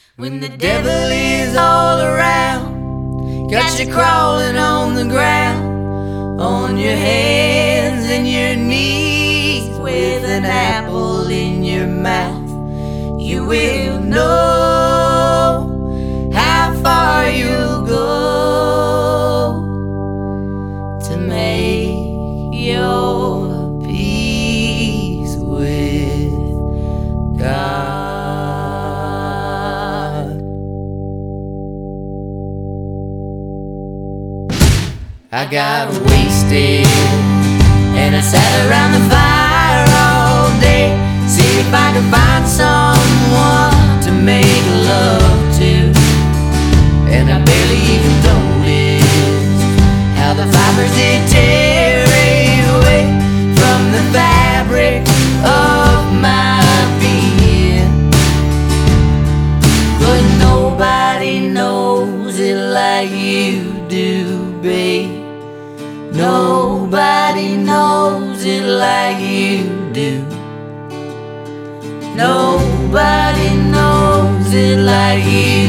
When the devil is all around, got you crawling on the ground, on your hands and your knees, with an apple in your mouth. You will know how far you'll go to make your peace with God. I got wasted and I sat around the fire all day, see if I could find someone to make love to. And I barely even noticed how the fibers did tear away from the fabric of my being. But nobody knows it like you do, babe. Nobody knows it like you do. Nobody knows it like you